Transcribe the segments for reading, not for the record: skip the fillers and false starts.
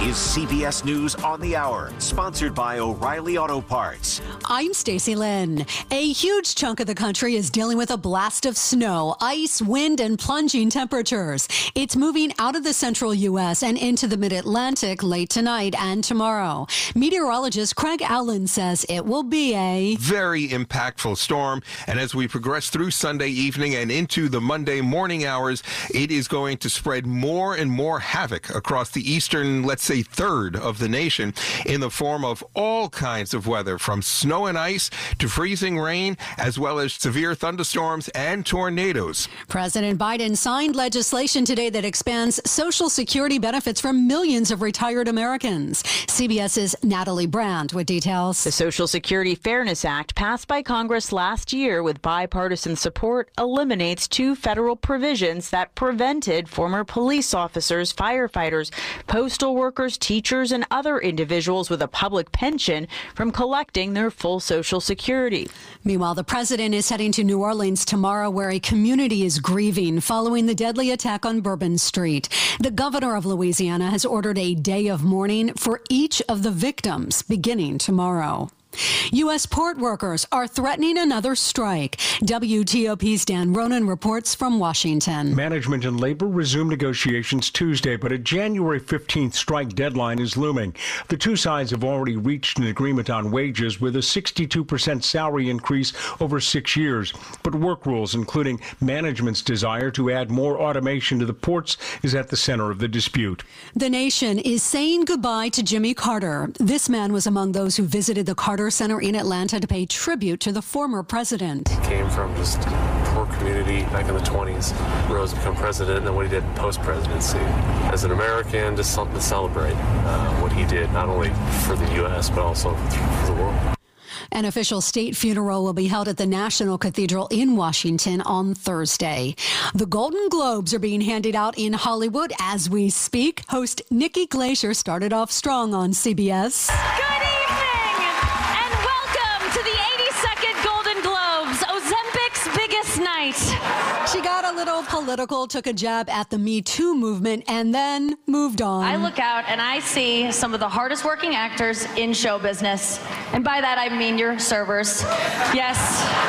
is CBS News on the Hour, sponsored by O'Reilly Auto Parts. I'm Stacey Lynn. A huge chunk of the country is dealing with a blast of snow, ice, wind, and plunging temperatures. It's moving out of the central U.S. and into the mid-Atlantic late tonight and tomorrow. Meteorologist Craig Allen says it will be a very impactful storm. And as we progress through Sunday evening and into the Monday morning hours, it is going to spread more and more havoc across the eastern, let's say, third of the nation in the form of all kinds of weather, from snow and ice to freezing rain, as well as severe thunderstorms and tornadoes. President Biden signed legislation today that expands Social Security benefits for millions of retired Americans. CBS's Natalie Brandt with details. The Social Security Fairness Act, passed by Congress last year with bipartisan support, eliminates two federal provisions that prevented former police officers, firefighters, postal workers, teachers, and other individuals with a public pension from collecting their full Social Security. Meanwhile, the president is heading to New Orleans tomorrow, where a community is grieving following the deadly attack on Bourbon Street. The governor of Louisiana has ordered a day of mourning for each of the victims beginning tomorrow. U.S. port workers are threatening another strike. WTOP's Dan Ronan reports from Washington. Management and labor resume negotiations Tuesday, but a January 15th strike deadline is looming. The two sides have already reached an agreement on wages with a 62% salary increase over 6 years. But work rules, including management's desire to add more automation to the ports, is at the center of the dispute. The nation is saying goodbye to Jimmy Carter. This man was among those who visited the Carter Center in Atlanta to pay tribute to the former president. He came from just a poor community back in the 20s, rose to become president, and then what he did post-presidency. As an American, just something to celebrate what he did, not only for the U.S., but also for the world. An official state funeral will be held at the National Cathedral in Washington on Thursday. The Golden Globes are being handed out in Hollywood as we speak. Host Nikki Glaser started off strong on CBS. Good evening and welcome to the 82nd Golden Globes, Ozempic's biggest night. She got a little political, took a jab at the Me Too movement, and then moved on. I look out and I see some of the hardest working actors in show business. And by that, I mean your servers. Yes.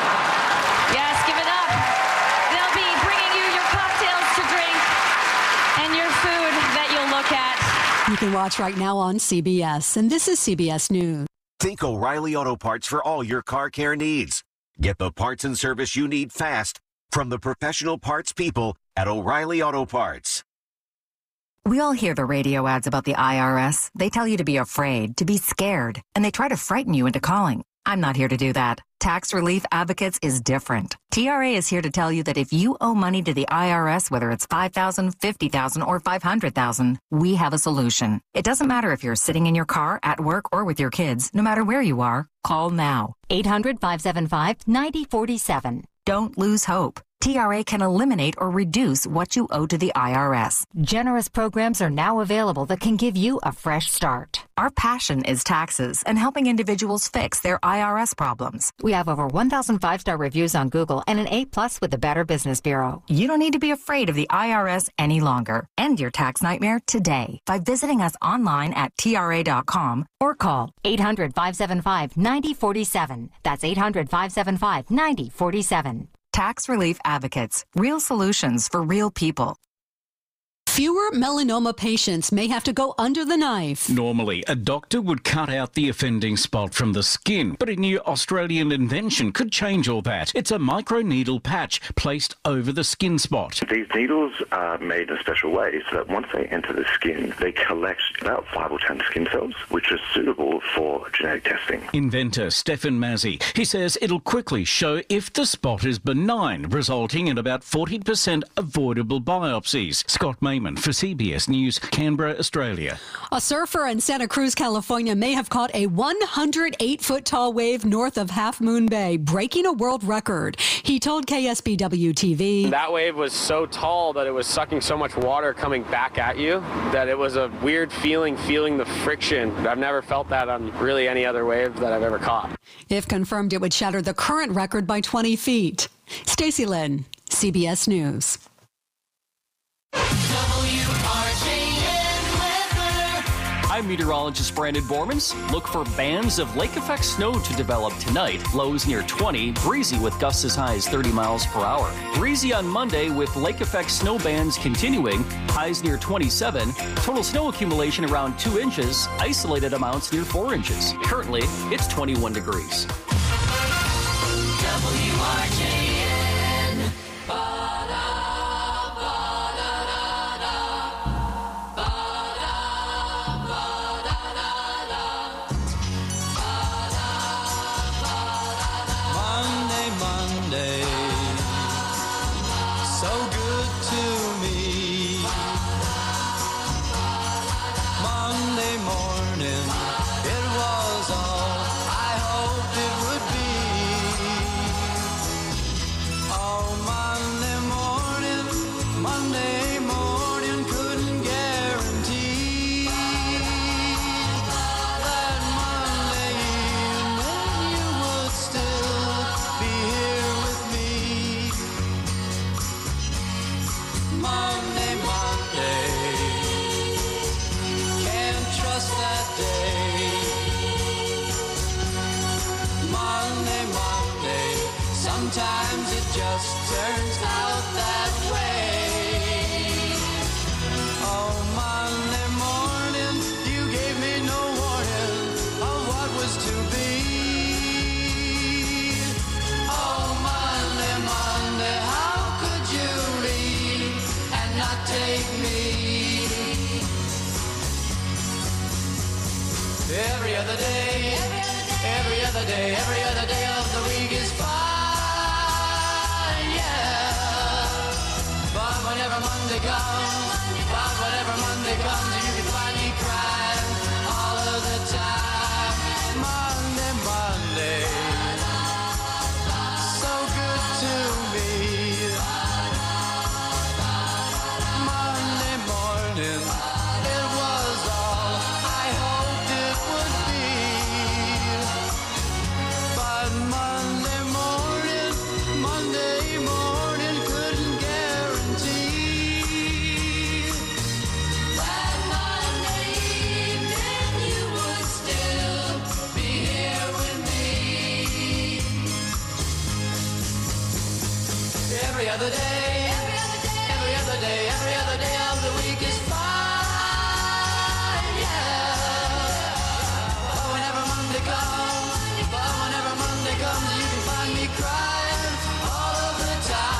Yes, give it up. They'll be bringing you your cocktails to drink and your food that you'll look at. You can watch right now on CBS. And this is CBS News. Think O'Reilly Auto Parts for all your car care needs. Get the parts and service you need fast from the professional parts people at O'Reilly Auto Parts. We all hear the radio ads about the IRS. They tell you to be afraid, to be scared, and they try to frighten you into calling. I'm not here to do that. Tax Relief Advocates is different. TRA is here to tell you that if you owe money to the IRS, whether it's $5,000, $50,000, or $500,000, we have a solution. It doesn't matter if you're sitting in your car, at work, or with your kids. No matter where you are, call now. 800-575-9047. Don't lose hope. TRA can eliminate or reduce what you owe to the IRS. Generous programs are now available that can give you a fresh start. Our passion is taxes and helping individuals fix their IRS problems. We have over 1,000 5-star reviews on Google and an A+ with the Better Business Bureau. You don't need to be afraid of the IRS any longer. End your tax nightmare today by visiting us online at TRA.com or call 800-575-9047. That's 800-575-9047. Tax Relief Advocates. Real solutions for real people. Fewer melanoma patients may have to go under the knife. Normally, a doctor would cut out the offending spot from the skin, but a new Australian invention could change all that. It's a microneedle patch placed over the skin spot. These needles are made in a special way so that once they enter the skin, they collect about 5 or 10 skin cells, which are suitable for genetic testing. Inventor Stefan Mazzi, he says it'll quickly show if the spot is benign, resulting in about 40% avoidable biopsies. Scott Mayman for CBS News, Canberra, Australia. A surfer in Santa Cruz, California may have caught a 108-foot-tall wave north of Half Moon Bay, breaking a world record. He told KSBW-TV. That wave was so tall that it was sucking so much water coming back at you that it was a weird feeling the friction. I've never felt that on really any other wave that I've ever caught. If confirmed, it would shatter the current record by 20 feet. Stacey Lynn, CBS News. I'm meteorologist Brandon Bormans. Look for bands of lake effect snow to develop tonight. Lows near 20, breezy with gusts as high as 30 miles per hour. Breezy on Monday with lake effect snow bands continuing, highs near 27. Total snow accumulation around 2 inches, isolated amounts near 4 inches. Currently, it's 21 degrees. WRJN. Monday, so good to me. Monday morning, it was all I hoped it would be. Oh, Monday morning, couldn't guarantee that Monday evening you would still be here with me. Monday, can't trust that day. Monday, sometimes it just turns out that way. Oh, Monday morning, you gave me no warning of what was to be. Oh, Monday, how could you leave and not take me? Every other day of the week is fine, yeah. But whenever Monday comes, you can find me crying all of the time. Monday, so good to me. Monday morning, it was all I hoped it would be. But Monday morning couldn't guarantee that Monday evening you would still be here with me. Every other day of the week is fine, yeah. But whenever Monday comes, you can find me crying all of the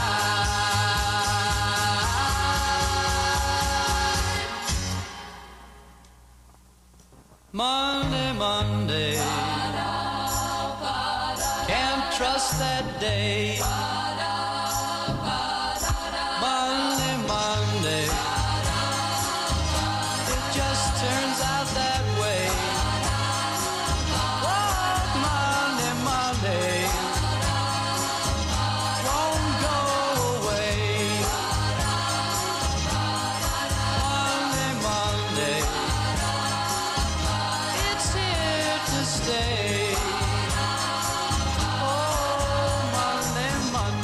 time. Monday, can't trust that day. Monday, it just turns out that way. What Monday won't go away. Monday, it's here to stay. Oh, Monday,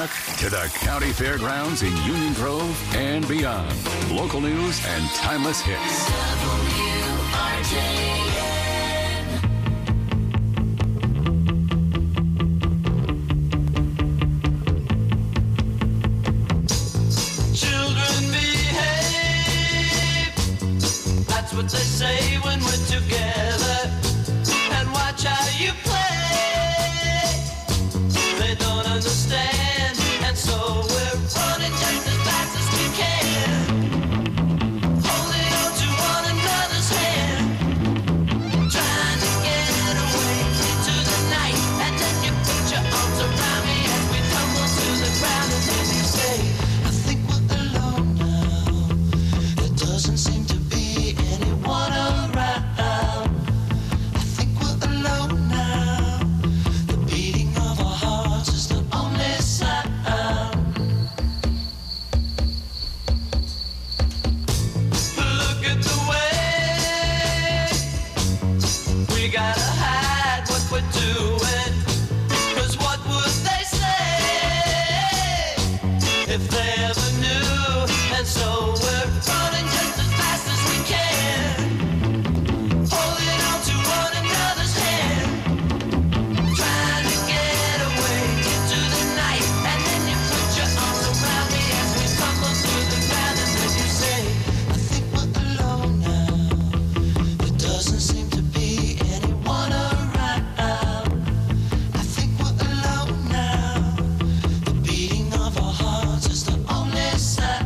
Montauk to the county fairgrounds in Union Grove and beyond. Local news and timeless hits. Children behave. That's what they say when we're together. And watch how you play. They don't understand, and so we're running just as fast as we can. Holding on to one another's hand. Trying to get away into the night. And then you put your arms around me as we tumble to the ground. And then you say, I think we're alone now. There doesn't seem to be anyone around. I think we're alone now. The beating of our hearts is the only sound. Look at the way we gotta hide what we're doing. 'Cause what would they say if they ever knew? And so we're running just as fast as we can. Holding on to one another's hand. Trying to get away into the night. And then you put your arms around me as we tumble through the ground. And then you say, I think we're alone now. There doesn't seem to be anyone around. I think we're alone now. The beating of our hearts is the only sound.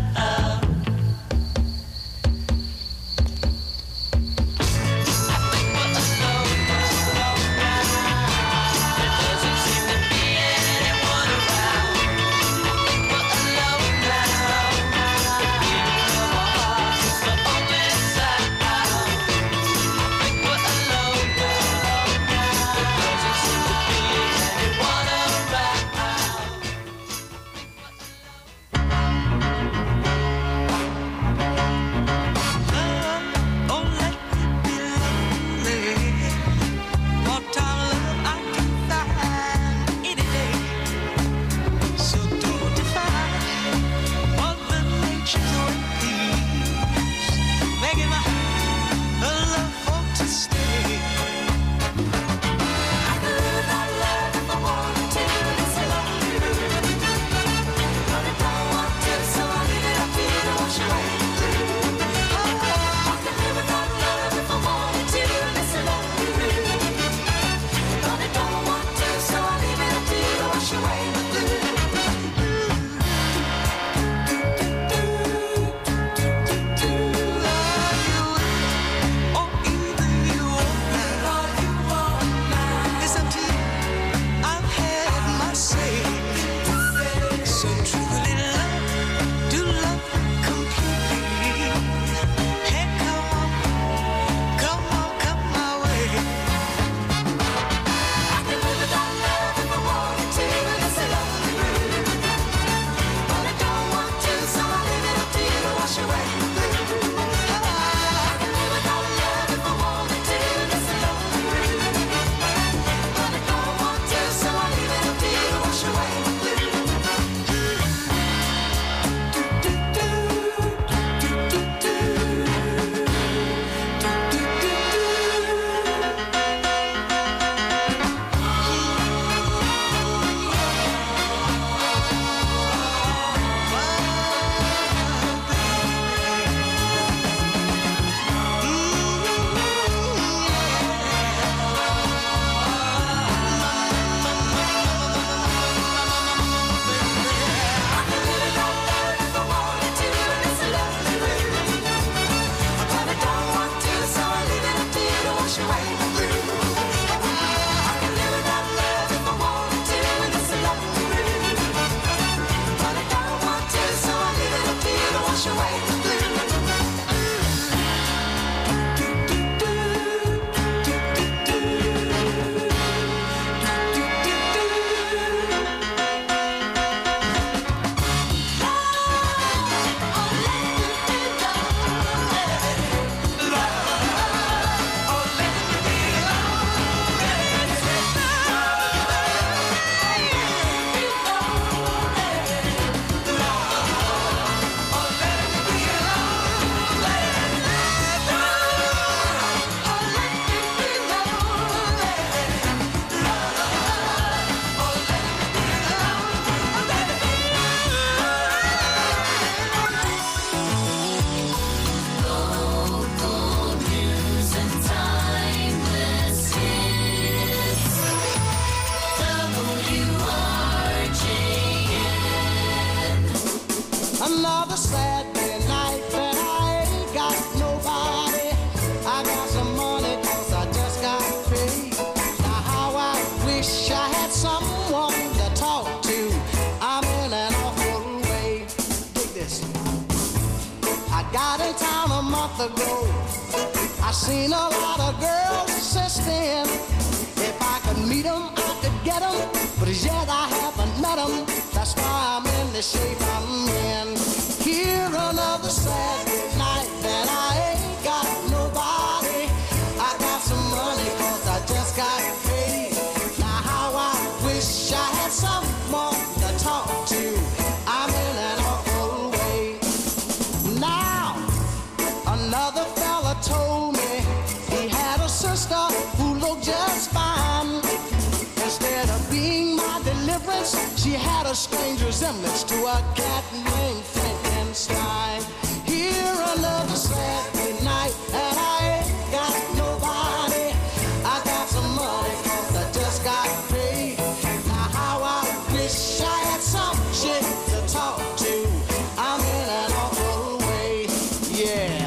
Another Saturday night and I ain't got nobody. I got some money 'cause I just got paid. Now how I wish I had someone to talk to. I'm in an awful way. Dig this. I got in town a month ago. I seen a lot of girls since then. If I could meet them, I could get them. But as yet I haven't met them. That's why I'm in the shape I'm in. Here another Saturday night and I ain't got nobody. I got some money 'cause I just got paid. Now how I wish I had someone to talk to. I'm in an awful way. Now another fella told me he had a sister who looked just fine. Instead of being my deliverance, she had a strange resemblance to a cat named Frankenstein. Here another Saturday night and I ain't got nobody. I got some money 'cause I just got paid. Now how I wish I had some shit to talk to. I'm in an awful way, yeah.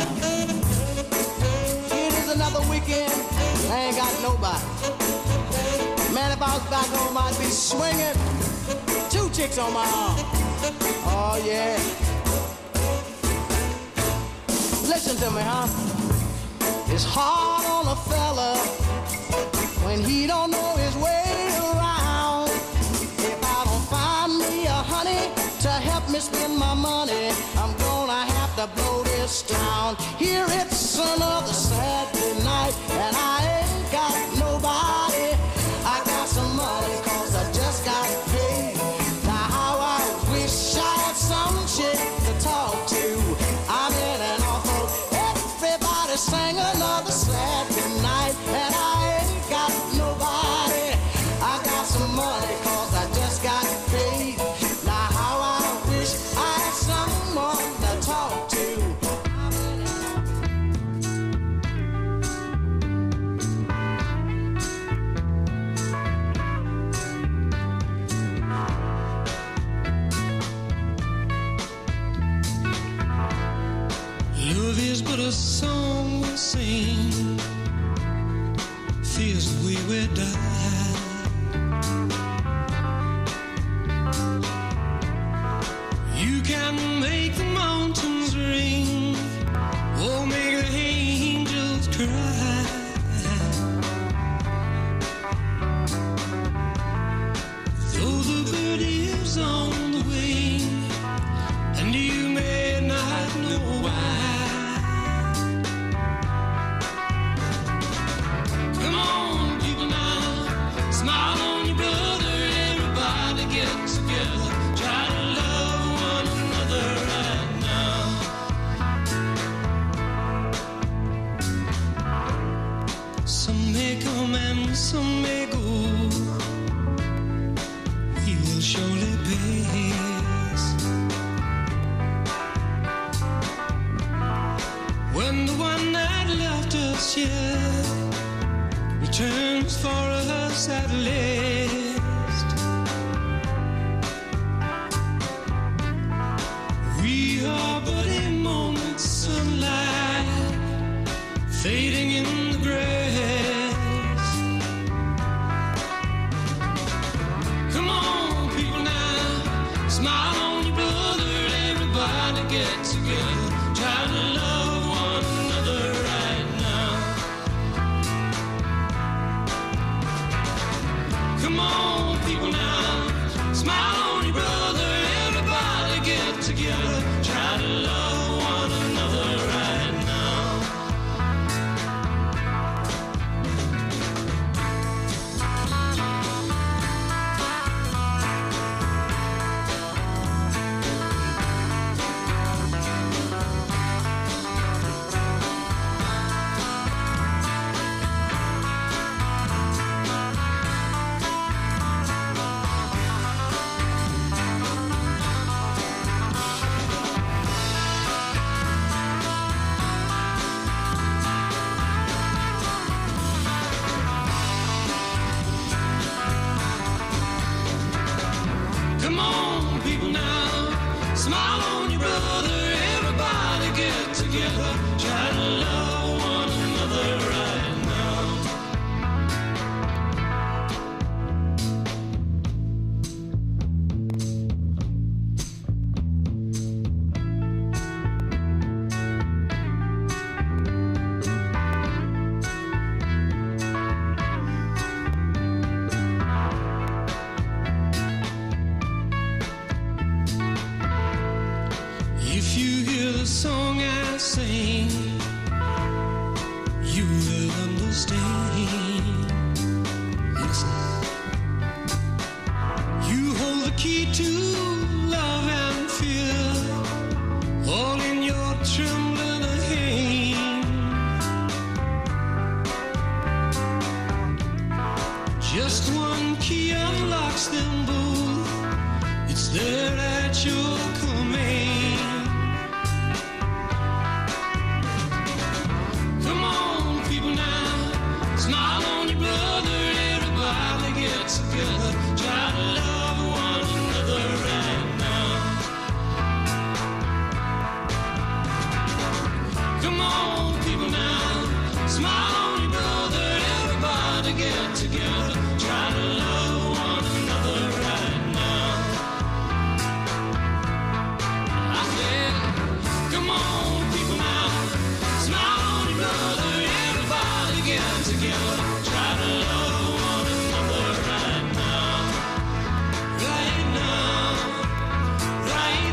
It is another weekend, I ain't got nobody. Man, if I was back home, I'd be swinging. 2 chicks on my arm. Oh, yeah. Listen to me, huh? It's hard on a fella when he don't know his way around. If I don't find me a honey to help me spend my money, I'm gonna have to blow this town. Here it's another Saturday night and I ain't got nobody. I got some money 'cause I just got paid. Now how I wish I had some shit to talk to. I'm in an awful. Everybody sang another Saturday night and I ain't got nobody. I got some money 'cause I just got paid. Now how I wish I had someone to talk to. Love is but a song we sing, feels the way we die. You can make the mountains ring, or make the angels cry. Though the bird is on the wing, and you may not know why. Come on, people now, smile on your brother, everybody get together, try to love one another right now. Some may come and some may go, we will surely pass. When the one that left us here returns for us at last, we are but a moment's sunlight fading in the grass. Come on, people now, smile on your brother, everybody get together, try to love one another right now. Come on, people now, smile on your brother, everybody get together, try to love one another right now. get together, try to love one another right now. If you hear the song I sing, you will understand. Listen. You hold the key to love and fear, all in your trembling hand. Just one key unlocks them both. It's there at your command. Come on, people now, smile on your brother. Everybody get together, try to love one another right now. Come on, people now, smile on your brother. Everybody get together, try to love one another right now. I said, come on, people now, smile on your brother. Everybody get together, try to love one another right now. Right now, right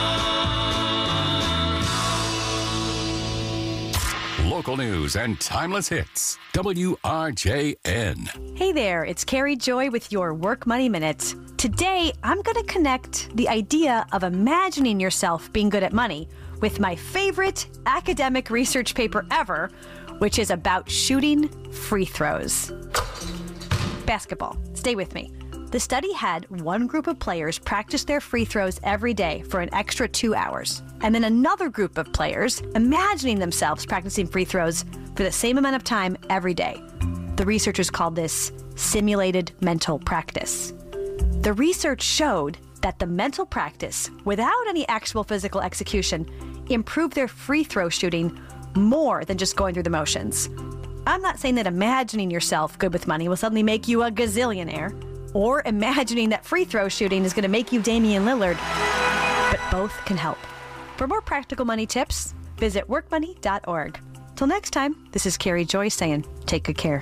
now. Local news and timeless hits. WRJN. Hey there, it's Carrie Joy with your Work Money Minute. Today, I'm going to connect the idea of imagining yourself being good at money with my favorite academic research paper ever, which is about shooting free throws. Basketball. Stay with me. The study had one group of players practice their free throws every day for an extra 2 hours, and then another group of players imagining themselves practicing free throws for the same amount of time every day. The researchers called this simulated mental practice. The research showed that the mental practice, without any actual physical execution, improved their free throw shooting more than just going through the motions. I'm not saying that imagining yourself good with money will suddenly make you a gazillionaire, or imagining that free throw shooting is going to make you Damian Lillard, but both can help. For more practical money tips, visit workmoney.org. Till next time, this is Carrie Joy saying, take good care.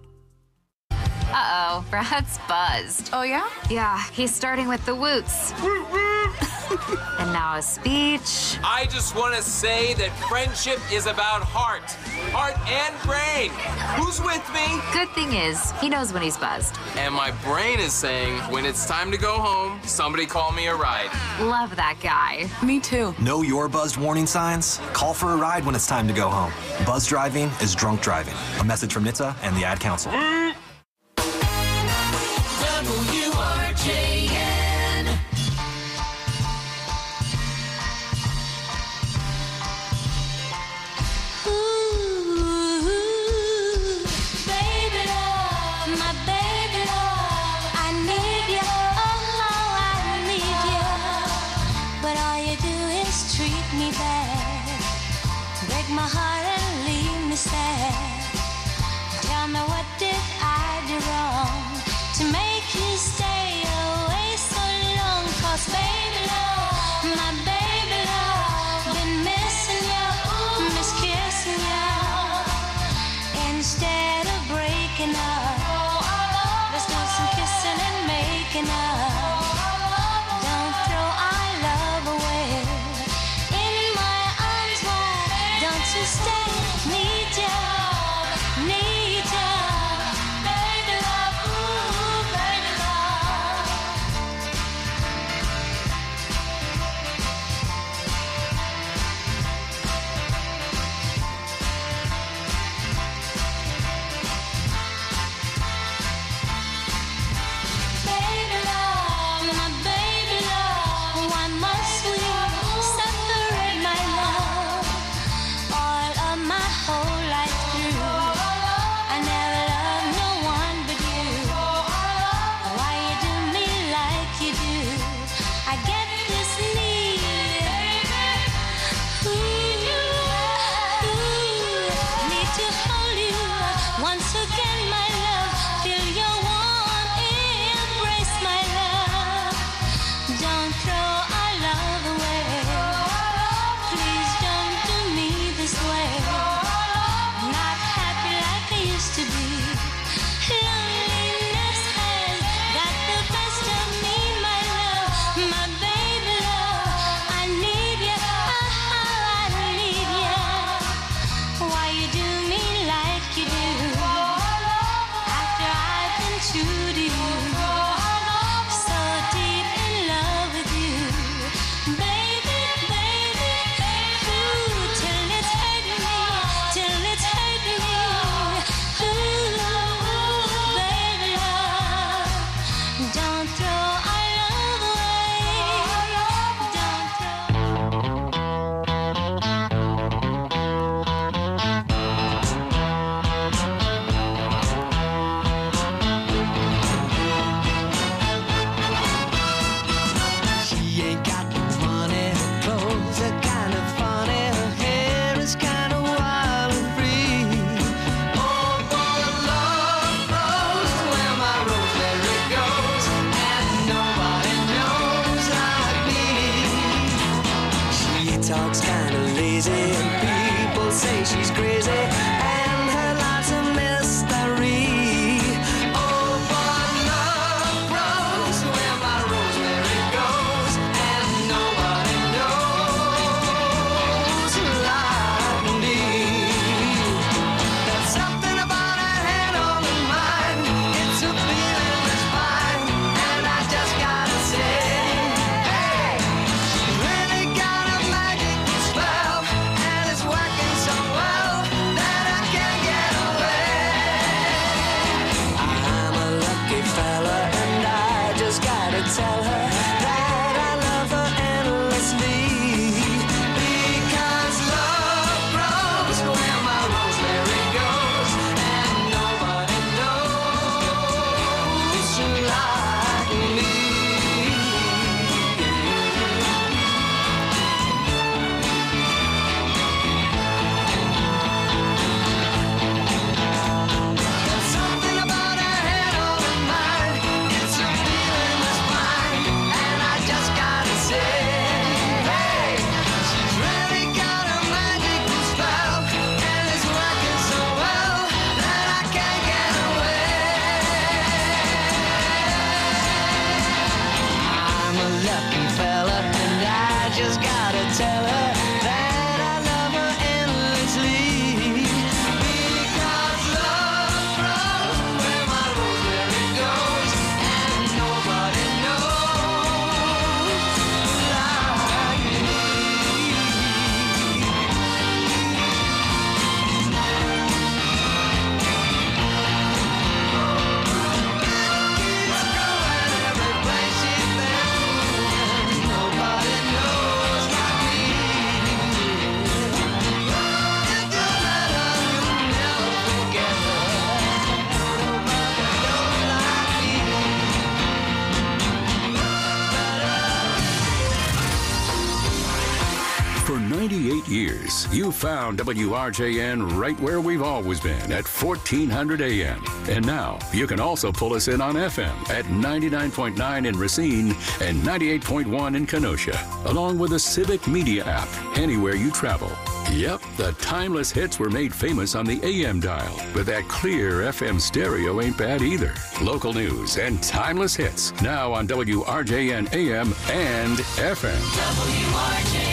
Uh-oh, Brad's buzzed. Oh, yeah? Yeah, he's starting with the woots. And now a speech. I just want to say that friendship is about heart and brain. Who's with me? Good thing is, he knows when he's buzzed. And my brain is saying, when it's time to go home, somebody call me a ride. Love that guy. Me too. Know your buzzed warning signs? Call for a ride when it's time to go home. Buzz driving is drunk driving. A message from NHTSA and the Ad Council. WRJN. Ooh, baby love, my baby love, I need you, oh I need you, but all you do is treat me bad, break my heart and leave me sad. Tell me what did talks kinda lazy, and people say she's crazy, and her life's a mystery. Oh, but love grows where my rosemary goes, and nobody knows like me. There's something about her head on her mind. It's a feeling that's fine, and I just gotta say, hey, she's really got a magical spell, and it's working so well that I can't get away. I'm a lucky fella, and I just gotta tell her that I love her endlessly. Because love grows where my rosemary goes, and nobody knows like me. There's something about her head on her mind. It's a feeling that's fine, and I just gotta say, hey, she's really got a magical spell, and it's working so well that I can't get away. I'm a lucky fella, and I just gotta tell her that I love her endlessly. Because love grows where my rosemary goes, and nobody knows like me. Keeps growing every place she's been, and nobody knows like me. If you met her, you'll never forget her. Nobody knows like me. For 98 years, you found WRJN right where we've always been at 1400 AM. And now you can also pull us in on FM at 99.9 in Racine and 98.1 in Kenosha, along with the Civic Media app anywhere you travel. Yep, the timeless hits were made famous on the AM dial, but that clear FM stereo ain't bad either. Local news and timeless hits now on WRJN AM and FM. WRJN.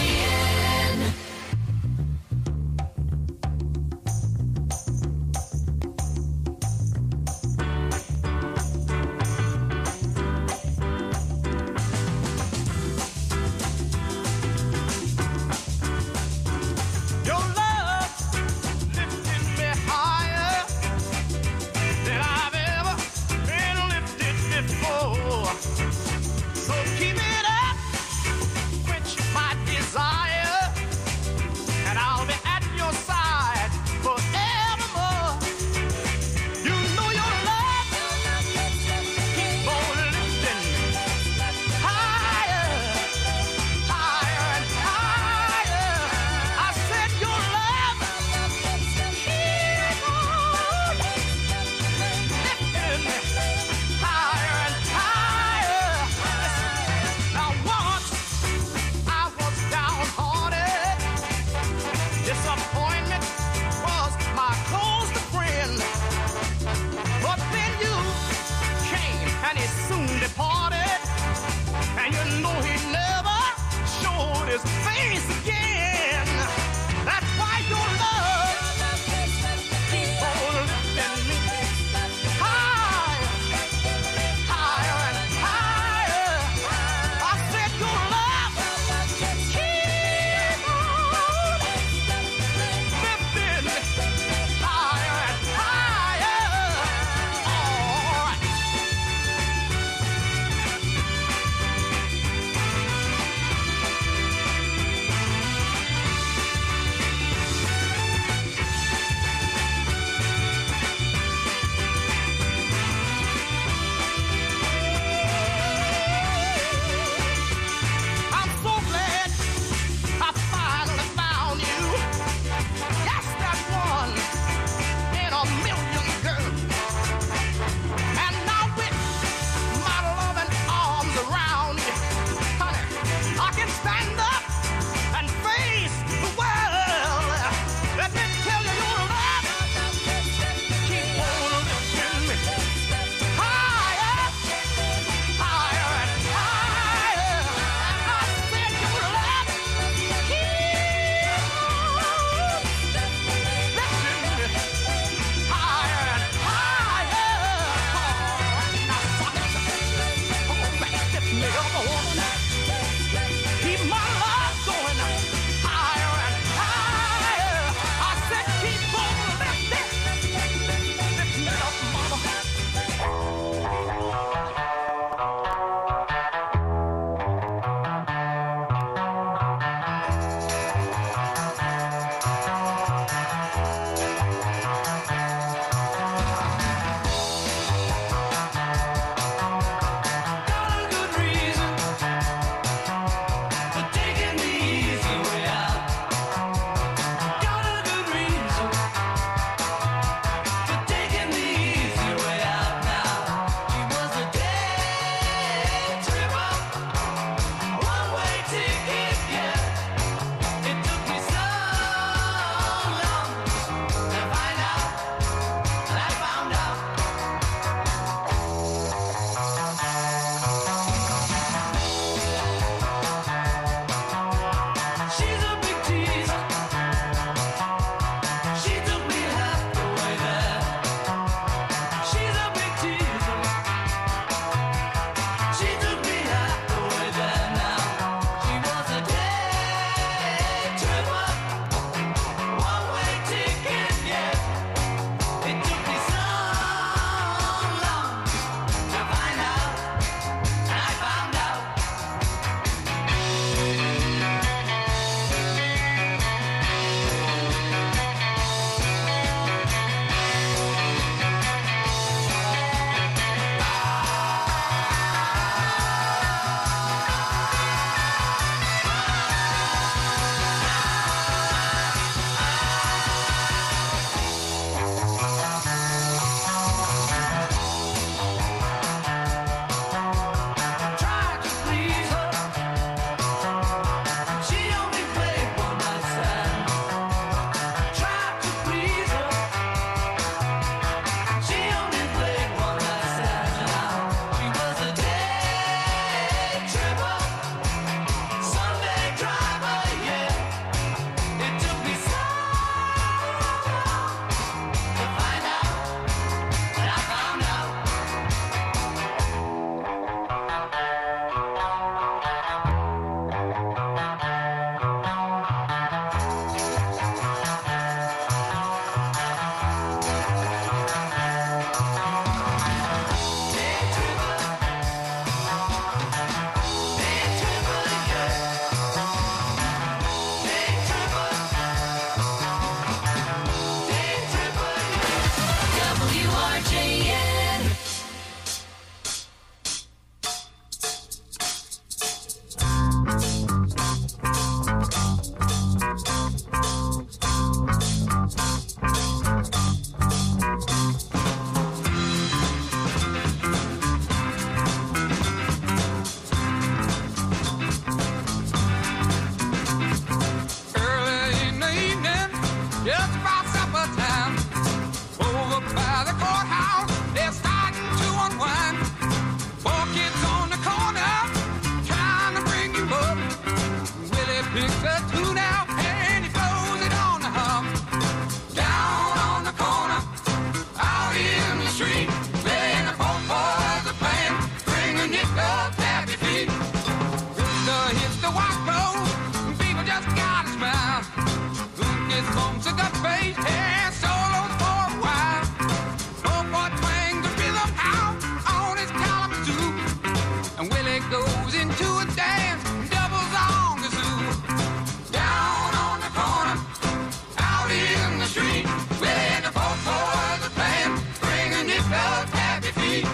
Your love lifted me higher than I've ever been lifted before. So keep it up, quench my desire. a tune out and he blows it on the hump. Down on the corner, out in the street, playing the folk boys are playing, bringing it up happy feet. Rooster hits the white clothes, people just gotta smile. Luke gets bumps of gut bass and solos for a while. Folk boy twangs the rhythm out on his calamitoo, and Willie goes into a dance, doubles on the zoo. Down on the corner, out in the street, Willie and the folk boys are playing, bringing it up happy feet.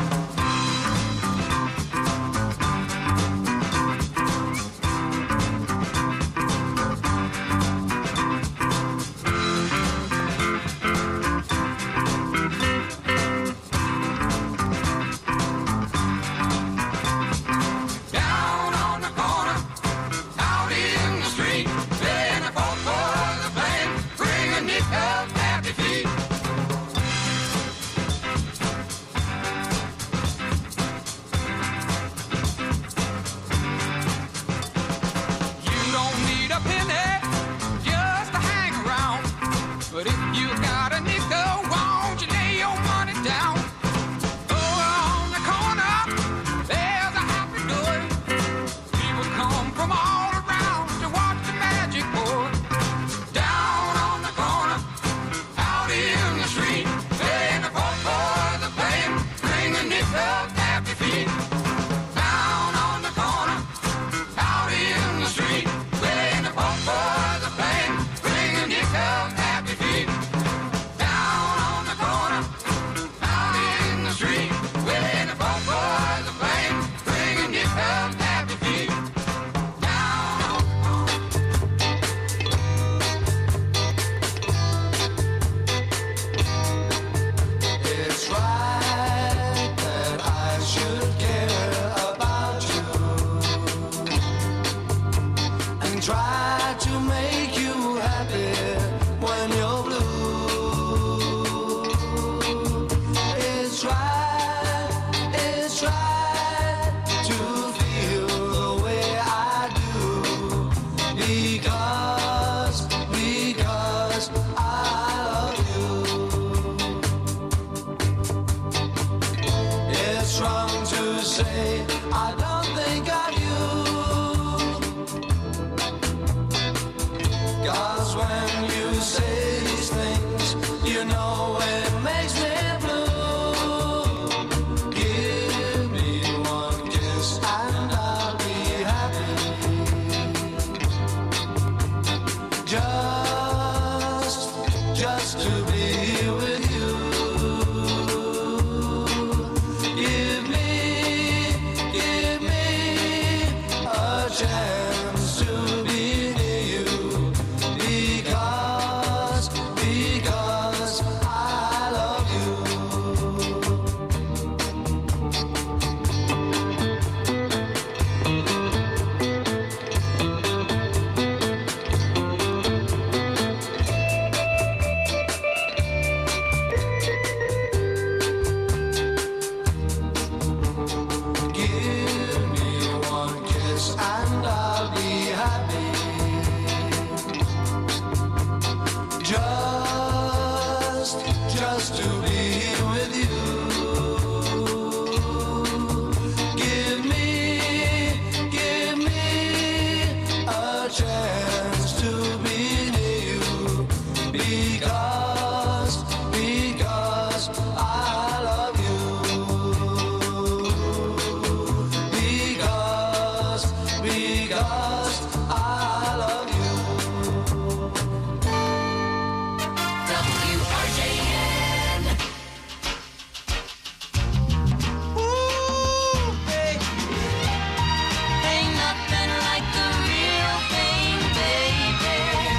Down on the corner, out in the street, playing the folk boys are playing, bringing it up happy feet. You don't need a penny just to hang around, but if you got a nickel, won't you lay your money down? Over on the corner, there's a happy door. People come from all around to watch the magic pour. Down on the corner, out in the street, playing the folk boys are playing, bringing it up happy feet. Down on the corner, out in the street, playing the folk boys are playing, bringing it up happy feet. Down on the corner, out in the street, playing the folk boys are playing, bringing it up happy feet. It's right that I should care about you and try to make you happy when you're blue. It's right to feel the way I do because I love you. It's wrong to say I don't think of you, 'cause when you say these things, you know it makes me blue. Give me one kiss and I'll be happy. Just to be with you. Give me a chance to be near you because I love Give me one kiss and I'll be happy. Just to be with you. Give me a chance to be near you because I love you. Because I love you. WRJN. Ooh, baby. Ain't nothing like the real thing, baby.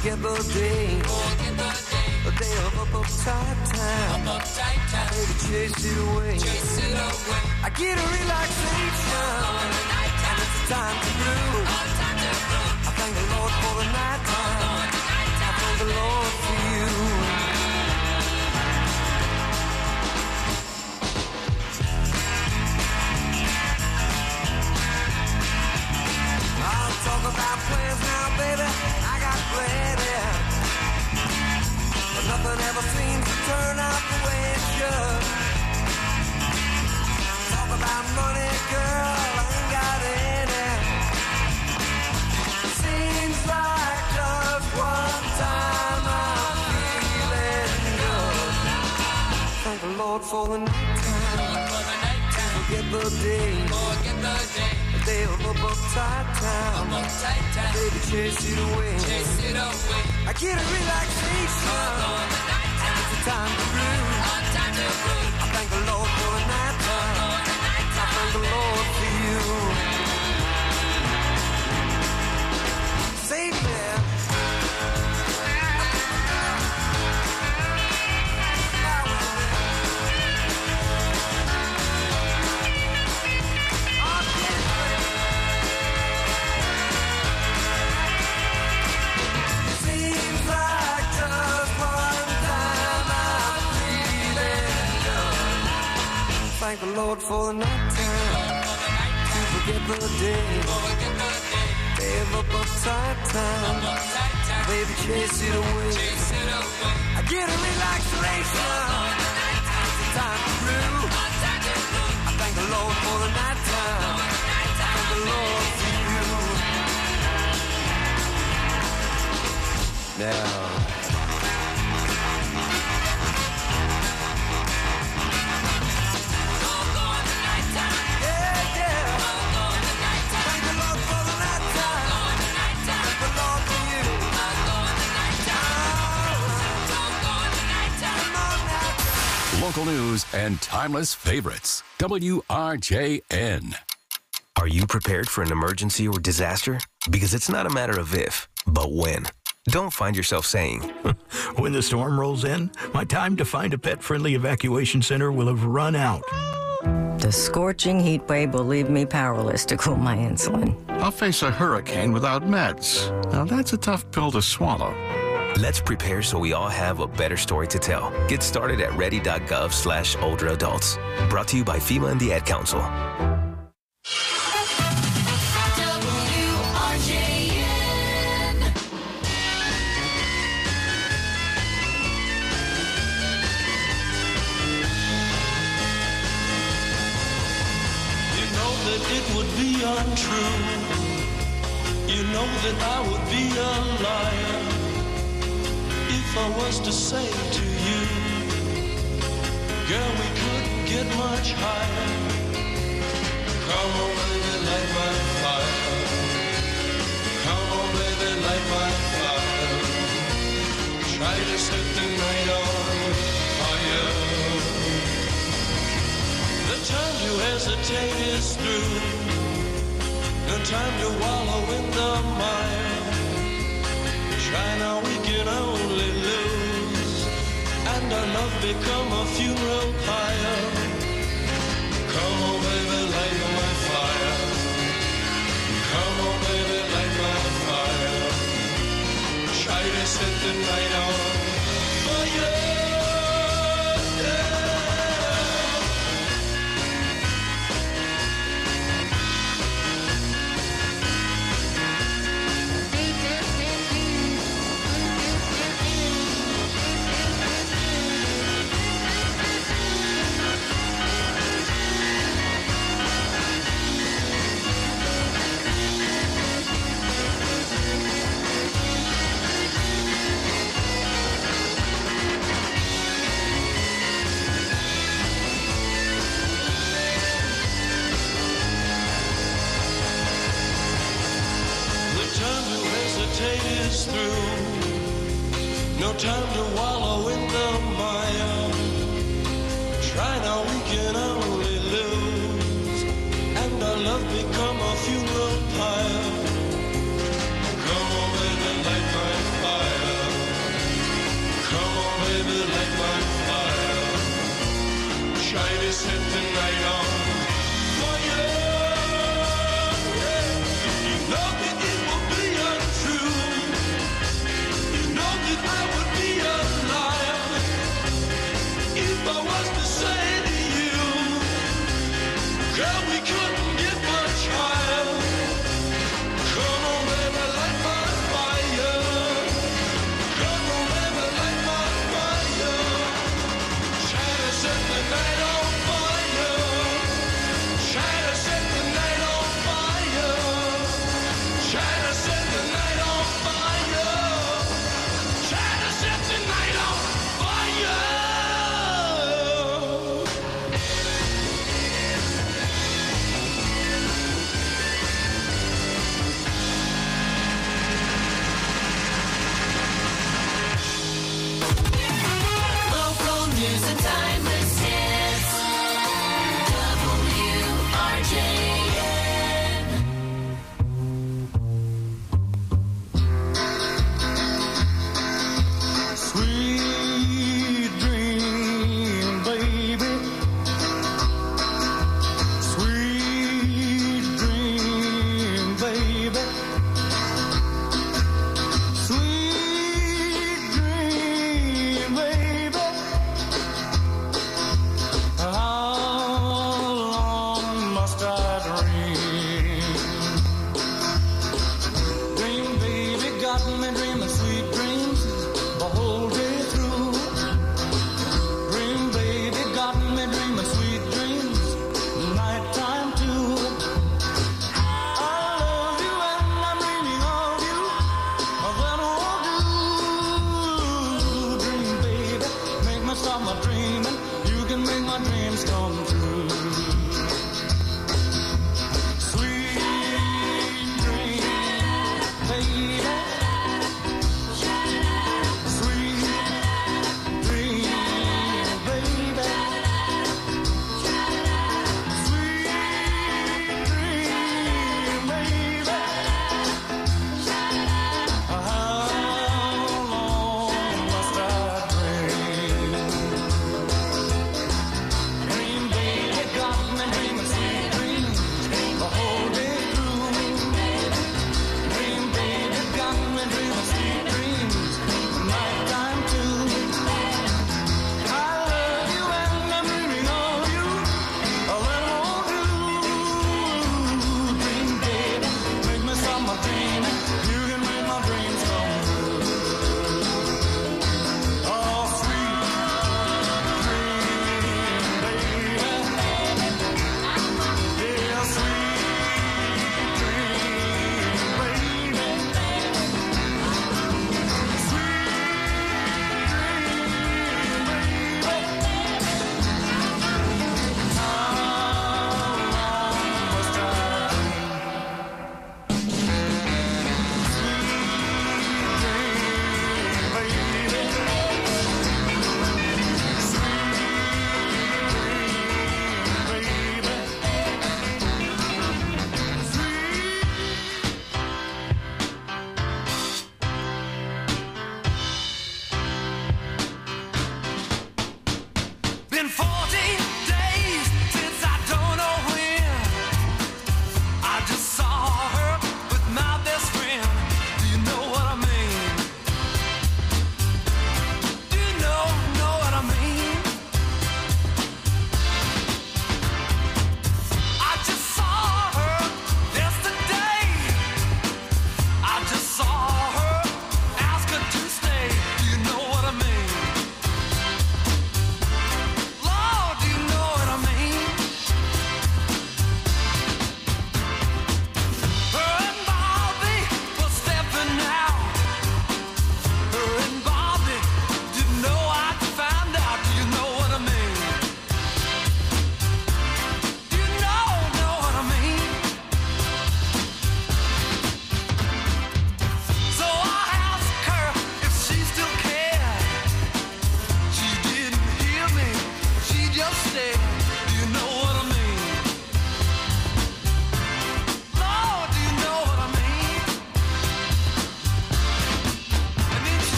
forget the day. The day of uptight time. Baby, chase it away. I get a relaxation. And it's time to groove. I thank the Lord for the night time. I thank the Lord for you. I'll talk about plans now, baby. I got plenty. But nothing ever seems to turn out the way it should. Talk about money, girl, I ain't got any. Seems like just one time I'm feeling good. Thank the Lord for the night time. Forget the day. The day of uptight time. Baby, chase it away. I get a relaxation. And it's a time to groove. I thank the Lord for the night time. I thank the Lord for you. Save me. Seems like just one time I'm feeling good. Thank the Lord for the night time. To forget the day. Day of uptight time. Baby, chase it away. I get a relaxation. It's a time to groove. I thank the Lord for the night time. I thank the Lord for you. Now. Local news and timeless favorites. WRJN. Are you prepared for an emergency or disaster? Because it's not a matter of if, but when. Don't find yourself saying, when the storm rolls in, my time to find a pet-friendly evacuation center will have run out. The scorching heat wave will leave me powerless to cool my insulin. I'll face a hurricane without meds. Now that's a tough pill to swallow. Let's prepare so we all have a better story to tell. Get started at ready.gov/older adults. Brought to you by FEMA and the Ad Council. It would be untrue. You know that I would be a liar if I was to say to you, girl, we couldn't get much higher. Come on, baby, light my fire. Come on, baby, light my fire. Try to set the night on fire. The time to hesitate is through. No time to wallow in the mire. Try now, we can only lose. And our love become a funeral pyre. Come on, baby, light my fire. Come on, baby, light my fire. Try to set the night on fire. Is through. No time to wallow in the mire. Try now, we can only lose. And our love become a funeral pyre. Come on, baby, light my fire. Well, we couldn't get much higher. Come on, baby, light my fire. Come on, baby, light my fire. Try to set the night on fire. Try to set the night on fire. Try to set the night on fire. Try to set the night on fire.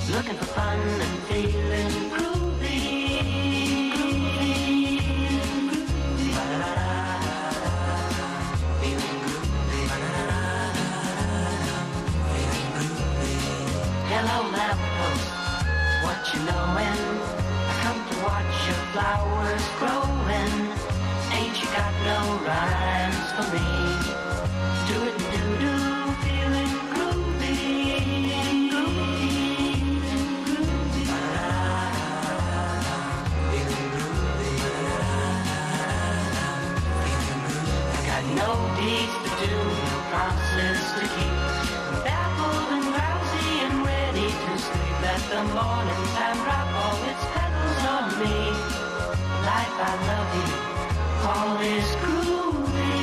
Looking for fun and feeling groovy. Hello, lamppost, what you knowin'? I come to watch your flowers growin'. Ain't you got no rhymes for me? Do it and do-do, feeling groovy. I got no deeds to do, no promises to keep. I'm baffled and drowsy and ready to sleep. Let the morning time drop all its petals on me. Life, I love you, all is groovy.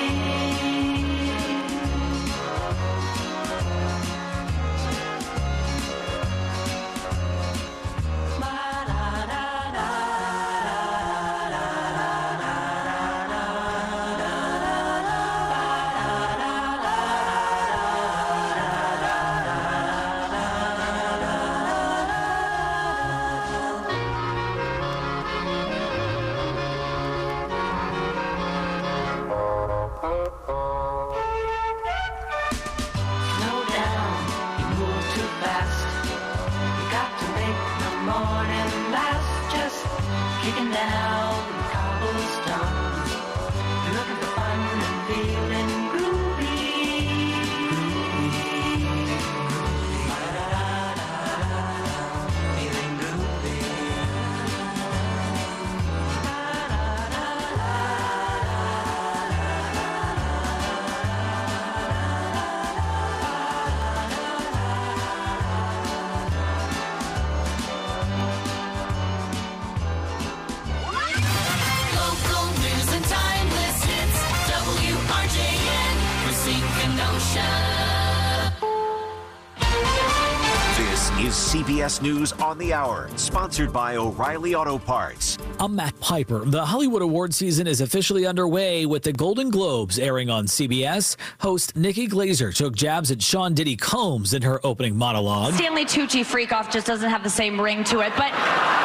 Slow down, you move too fast. You got to make the morning last. Just kicking down cobblestones. You're looking for fun and feeling groovy. Feeling groovy. Local news and timeless hits. WRJN, Racine Kenosha. This is CBS News on the Hour, sponsored by O'Reilly Auto Parts. I'm Matt Piper. The Hollywood award season is officially underway with the Golden Globes airing on CBS. Host Nikki Glaser took jabs at Sean Diddy Combs in her opening monologue. Stanley Tucci Freakoff just doesn't have the same ring to it, but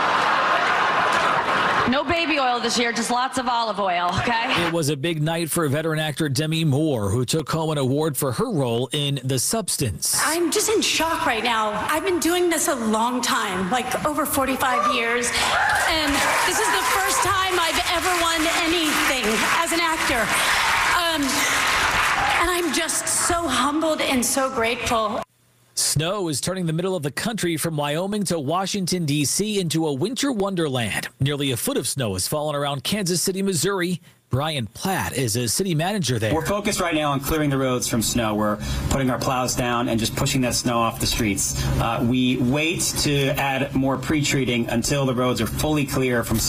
no baby oil this year, just lots of olive oil, okay? It was a big night for veteran actor Demi Moore, who took home an award for her role in The Substance. I'm just in shock right now. I've been doing this a long time, like over 45 years, and this is the first time I've ever won anything as an actor. And I'm just so humbled and so grateful. Snow is turning the middle of the country from Wyoming to Washington, D.C. into a winter wonderland. Nearly a foot of snow has fallen around Kansas City, Missouri. Brian Platt is a city manager there. We're focused right now on clearing the roads from snow. We're putting our plows down and just pushing that snow off the streets. We wait to add more pre-treating until the roads are fully clear from